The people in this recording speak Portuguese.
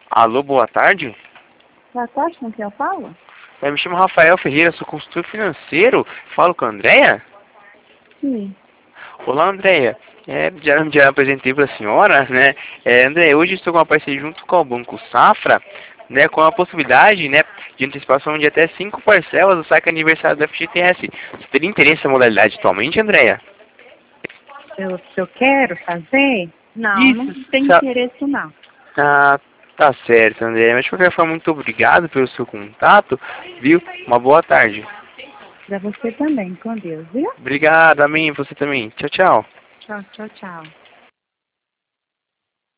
Alô, boa tarde. Boa tarde, com quem eu falo? Eu me chamo Rafael Ferreira, sou consultor financeiro. Falo com a Andréia? Sim. Olá, Andréia. Já apresentei para a senhora, né? Andréia, hoje estou com uma parceria junto com o Banco Safra, né? Com a possibilidade, né? De antecipação de até 5 parcelas do saque aniversário da FGTS. Você teria interesse nessa modalidade atualmente, Andréia? Se eu quero fazer? Não, não Isso. tem interesse não. Ah, tá certo, Andréia. Mas de qualquer forma, muito obrigado pelo seu contato, viu? Uma boa tarde. Pra você também, com Deus, viu? Obrigado, amém. Você também. Tchau, tchau. Tchau, tchau, tchau.